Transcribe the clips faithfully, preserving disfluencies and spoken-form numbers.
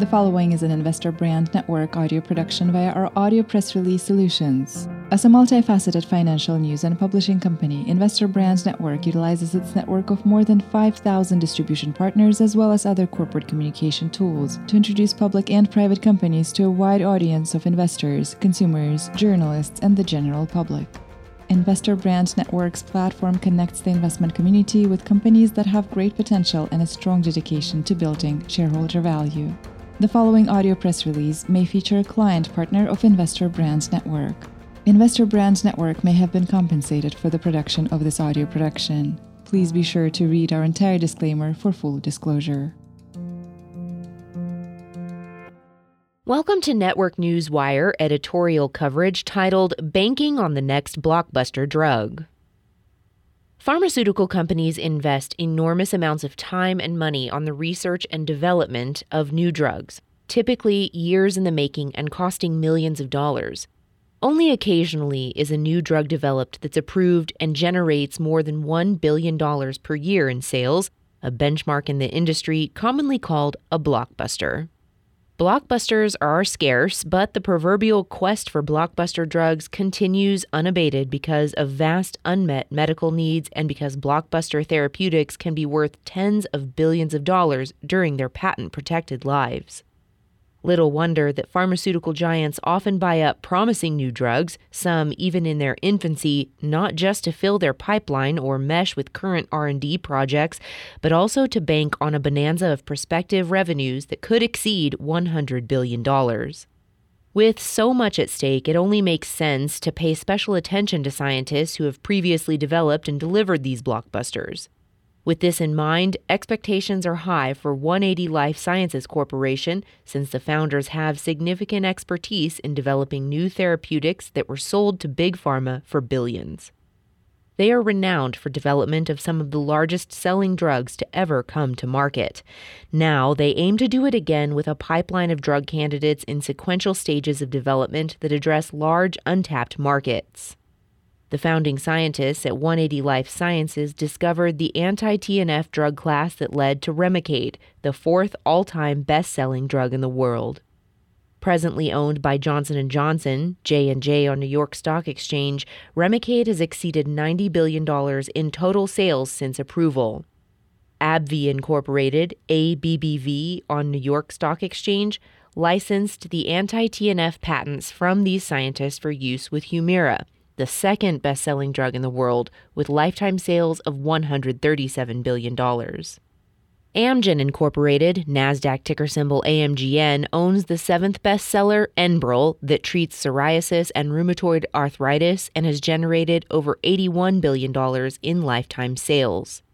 The following is an Investor Brand Network audio production via our audio press release solutions. As a multifaceted financial news and publishing company, Investor Brand Network utilizes its network of more than five thousand distribution partners as well as other corporate communication tools to introduce public and private companies to a wide audience of investors, consumers, journalists, and the general public. Investor Brand Network's platform connects the investment community with companies that have great potential and a strong dedication to building shareholder value. The following audio press release may feature a client partner of Investor Brand Network. Investor Brand Network may have been compensated for the production of this audio production. Please be sure to read our entire disclaimer for full disclosure. Welcome to Network Newswire editorial coverage titled Banking on the Next Blockbuster Drug. Pharmaceutical companies invest enormous amounts of time and money on the research and development of new drugs, typically years in the making and costing millions of dollars. Only occasionally is a new drug developed that's approved and generates more than one billion dollars per year in sales, a benchmark in the industry commonly called a blockbuster. Blockbusters are scarce, but the proverbial quest for blockbuster drugs continues unabated because of vast unmet medical needs and because blockbuster therapeutics can be worth tens of billions of dollars during their patent-protected lives. Little wonder that pharmaceutical giants often buy up promising new drugs, some even in their infancy, not just to fill their pipeline or mesh with current R and D projects, but also to bank on a bonanza of prospective revenues that could exceed one hundred billion dollars. With so much at stake, it only makes sense to pay special attention to scientists who have previously developed and delivered these blockbusters. With this in mind, expectations are high for one eighty Life Sciences Corporation, since the founders have significant expertise in developing new therapeutics that were sold to Big Pharma for billions. They are renowned for development of some of the largest selling drugs to ever come to market. Now, they aim to do it again with a pipeline of drug candidates in sequential stages of development that address large, untapped markets. The founding scientists at one eighty Life Sciences discovered the anti-T N F drug class that led to Remicade, the fourth all-time best-selling drug in the world. Presently owned by Johnson and Johnson, J and J on New York Stock Exchange, Remicade has exceeded ninety billion dollars in total sales since approval. AbbVie Incorporated, A B B V, on New York Stock Exchange, licensed the anti-T N F patents from these scientists for use with Humira, the second best-selling drug in the world, with lifetime sales of one hundred thirty-seven billion dollars. Amgen Incorporated, NASDAQ ticker symbol A M G N, owns the seventh bestseller, Enbrel, that treats psoriasis and rheumatoid arthritis and has generated over eighty-one billion dollars in lifetime sales.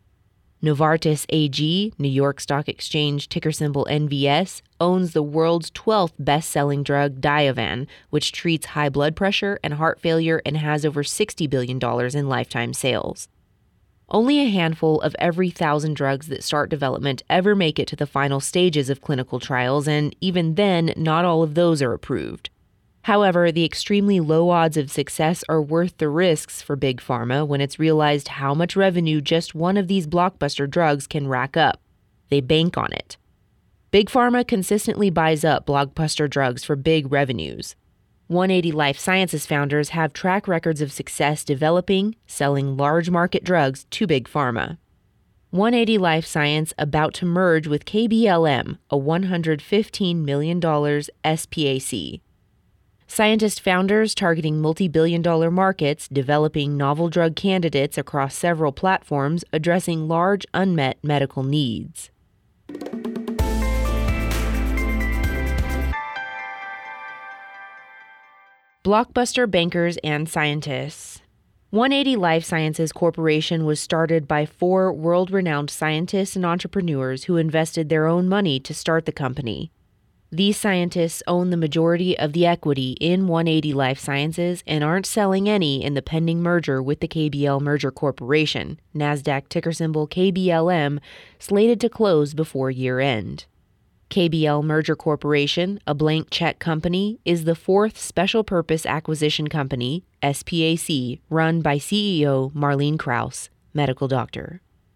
Novartis A G, New York Stock Exchange ticker symbol N V S, owns the world's twelfth best-selling drug, Diovan, which treats high blood pressure and heart failure and has over sixty billion dollars in lifetime sales. Only a handful of every thousand drugs that start development ever make it to the final stages of clinical trials, and even then, not all of those are approved. However, the extremely low odds of success are worth the risks for Big Pharma when it's realized how much revenue just one of these blockbuster drugs can rack up. They bank on it. Big Pharma consistently buys up blockbuster drugs for big revenues. one eighty Life Sciences founders have track records of success developing, selling large market drugs to Big Pharma. one eighty Life Science about to merge with K B L M, a one hundred fifteen million dollars S P A C. Scientist founders targeting multi-billion dollar markets, developing novel drug candidates across several platforms, addressing large unmet medical needs. Blockbuster bankers and scientists. one eighty Life Sciences Corporation was started by four world-renowned scientists and entrepreneurs who invested their own money to start the company. These scientists own the majority of the equity in one eighty Life Sciences and aren't selling any in the pending merger with the K B L Merger Corporation, NASDAQ ticker symbol K B L M, slated to close before year-end. K B L Merger Corporation, a blank check company, is the fourth special purpose acquisition company, S P A C, run by C E O Marlene Krause, medical doctor.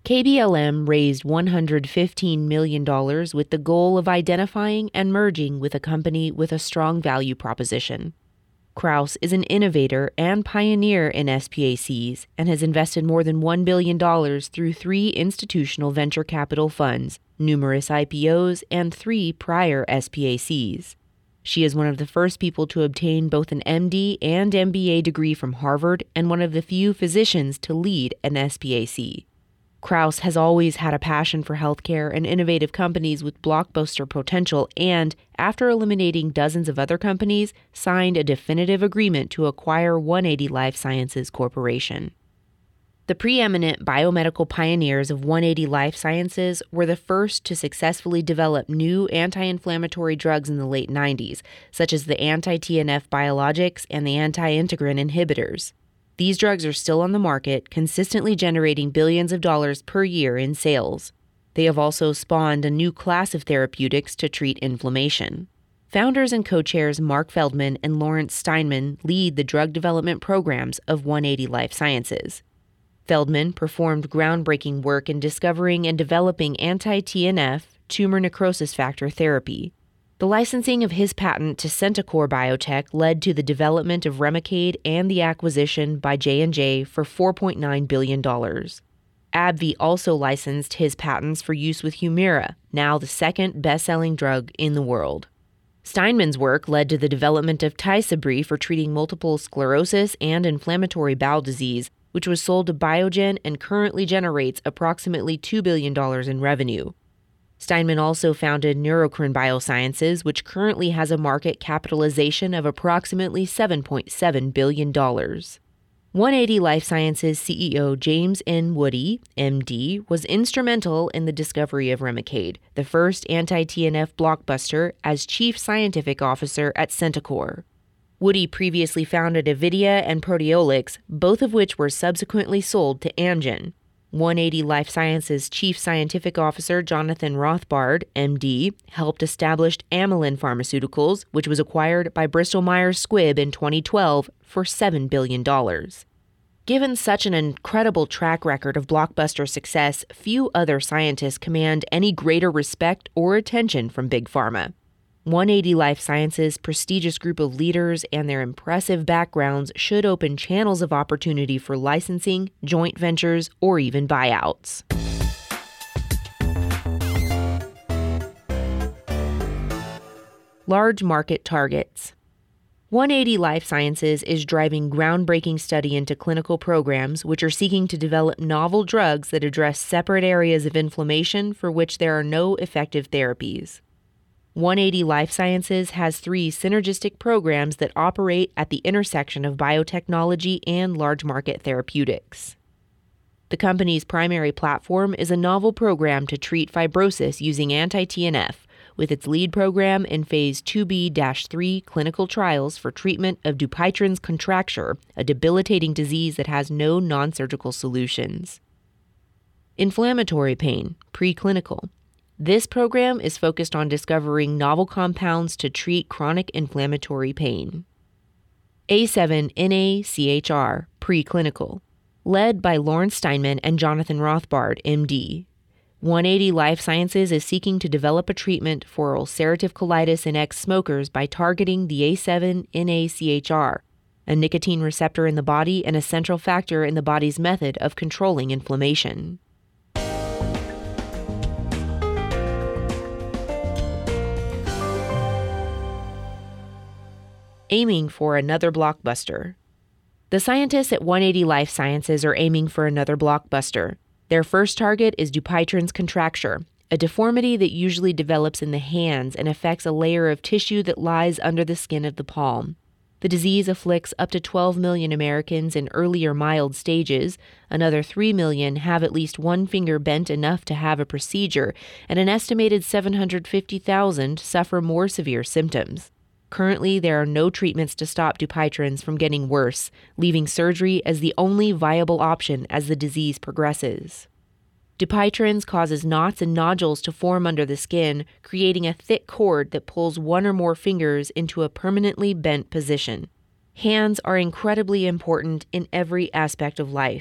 K B L M raised one hundred fifteen million dollars with the goal of identifying and merging with a company with a strong value proposition. Krausz is an innovator and pioneer in S P A Cs and has invested more than one billion dollars through three institutional venture capital funds, numerous I P Os, and three prior S P A Cs. She is one of the first people to obtain both an M D and M B A degree from Harvard and one of the few physicians to lead an S P A C. Krausz has always had a passion for healthcare and innovative companies with blockbuster potential and, after eliminating dozens of other companies, signed a definitive agreement to acquire one eighty Life Sciences Corporation. The preeminent biomedical pioneers of one eighty Life Sciences were the first to successfully develop new anti-inflammatory drugs in the late nineties, such as the anti-T N F biologics and the anti-integrin inhibitors. These drugs are still on the market, consistently generating billions of dollars per year in sales. They have also spawned a new class of therapeutics to treat inflammation. Founders and co-chairs Mark Feldman and Lawrence Steinman lead the drug development programs of one eighty Life Sciences. Feldman performed groundbreaking work in discovering and developing anti-T N F, tumor necrosis factor therapy. The licensing of his patent to Centocor Biotech led to the development of Remicade and the acquisition by J and J for four point nine billion dollars. AbbVie also licensed his patents for use with Humira, now the second best-selling drug in the world. Steinman's work led to the development of Tysabri for treating multiple sclerosis and inflammatory bowel disease, which was sold to Biogen and currently generates approximately two billion dollars in revenue. Steinman also founded Neurocrine Biosciences, which currently has a market capitalization of approximately seven point seven billion dollars. one eighty Life Sciences C E O James N. Woody, M D, was instrumental in the discovery of Remicade, the first anti-T N F blockbuster, as Chief Scientific Officer at Centocor. Woody previously founded Avidea and Proteolix, both of which were subsequently sold to Amgen. one eighty Life Sciences Chief Scientific Officer Jonathan Rothbard, M D, helped establish Amylin Pharmaceuticals, which was acquired by Bristol Myers Squibb in twenty twelve for seven billion dollars. Given such an incredible track record of blockbuster success, few other scientists command any greater respect or attention from Big Pharma. one eighty Life Sciences' prestigious group of leaders and their impressive backgrounds should open channels of opportunity for licensing, joint ventures, or even buyouts. Large market targets. one eighty Life Sciences is driving groundbreaking study into clinical programs which are seeking to develop novel drugs that address separate areas of inflammation for which there are no effective therapies. one eighty Life Sciences has three synergistic programs that operate at the intersection of biotechnology and large market therapeutics. The company's primary platform is a novel program to treat fibrosis using anti-T N F, with its lead program in phase two B three clinical trials for treatment of Dupuytren's contracture, a debilitating disease that has no non-surgical solutions. Inflammatory pain, preclinical. This program is focused on discovering novel compounds to treat chronic inflammatory pain. A seven N A C H R, preclinical, led by Lawrence Steinman and Jonathan Rothbard, M D. one eighty Life Sciences is seeking to develop a treatment for ulcerative colitis in ex-smokers by targeting the A seven N A C H R, a nicotine receptor in the body and a central factor in the body's method of controlling inflammation. Aiming for another blockbuster. The scientists at one eighty Life Sciences are aiming for another blockbuster. Their first target is Dupuytren's contracture, a deformity that usually develops in the hands and affects a layer of tissue that lies under the skin of the palm. The disease afflicts up to twelve million Americans in earlier mild stages, another three million have at least one finger bent enough to have a procedure, and an estimated seven hundred fifty thousand suffer more severe symptoms. Currently, there are no treatments to stop Dupuytren's from getting worse, leaving surgery as the only viable option as the disease progresses. Dupuytren's causes knots and nodules to form under the skin, creating a thick cord that pulls one or more fingers into a permanently bent position. Hands are incredibly important in every aspect of life.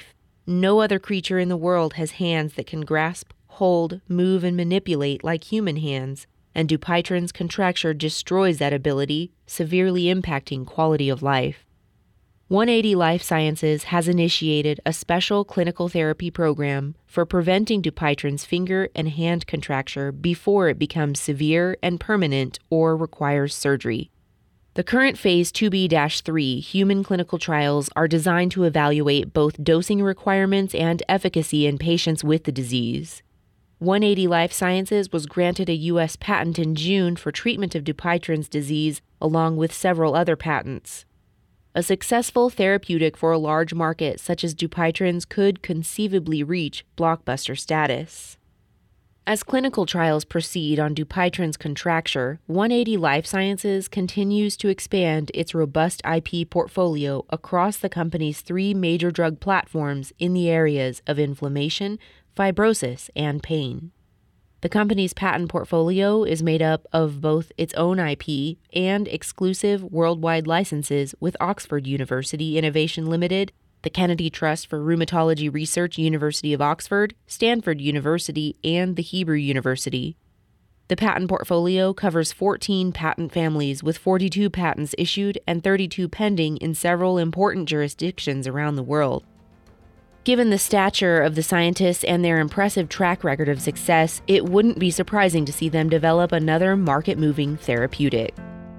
No other creature in the world has hands that can grasp, hold, move, and manipulate like human hands, and Dupuytren's contracture destroys that ability, severely impacting quality of life. one eighty Life Sciences has initiated a special clinical therapy program for preventing Dupuytren's finger and hand contracture before it becomes severe and permanent or requires surgery. The current Phase two B three human clinical trials are designed to evaluate both dosing requirements and efficacy in patients with the disease. one eighty Life Sciences was granted a U S patent in June for treatment of Dupuytren's disease, along with several other patents. A successful therapeutic for a large market such as Dupuytren's could conceivably reach blockbuster status. As clinical trials proceed on Dupuytren's contracture, one eighty Life Sciences continues to expand its robust I P portfolio across the company's three major drug platforms in the areas of inflammation, fibrosis, and pain. The company's patent portfolio is made up of both its own I P and exclusive worldwide licenses with Oxford University Innovation Limited, the Kennedy Trust for Rheumatology Research, University of Oxford, Stanford University, and the Hebrew University. The patent portfolio covers fourteen patent families with forty-two patents issued and thirty-two pending in several important jurisdictions around the world. Given the stature of the scientists and their impressive track record of success, it wouldn't be surprising to see them develop another market-moving therapeutic.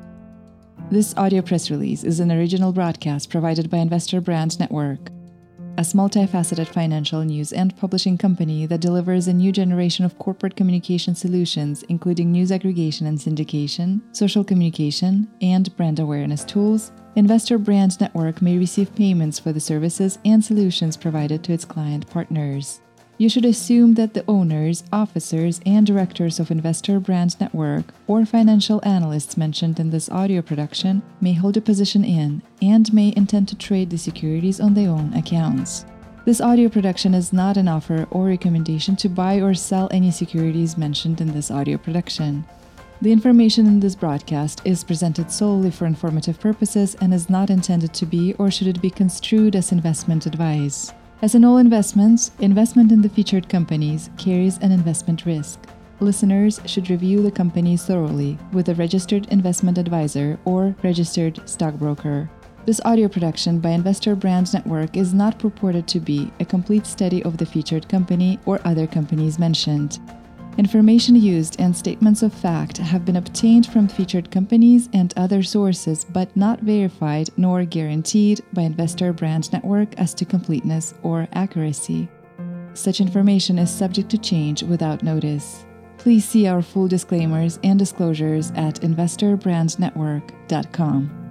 This audio press release is an original broadcast provided by Investor Brand Network, a multifaceted financial news and publishing company that delivers a new generation of corporate communication solutions, including news aggregation and syndication, social communication, and brand awareness tools. Investor Brand Network may receive payments for the services and solutions provided to its client partners. You should assume that the owners, officers, and directors of Investor Brand Network or financial analysts mentioned in this audio production may hold a position in and may intend to trade the securities on their own accounts. This audio production is not an offer or recommendation to buy or sell any securities mentioned in this audio production. The information in this broadcast is presented solely for informative purposes and is not intended to be or should it be construed as investment advice. As in all investments, investment in the featured companies carries an investment risk. Listeners should review the companies thoroughly with a registered investment advisor or registered stockbroker. This audio production by Investor Brand Network is not purported to be a complete study of the featured company or other companies mentioned. Information used and statements of fact have been obtained from featured companies and other sources but not verified nor guaranteed by Investor Brand Network as to completeness or accuracy. Such information is subject to change without notice. Please see our full disclaimers and disclosures at investor brand network dot com.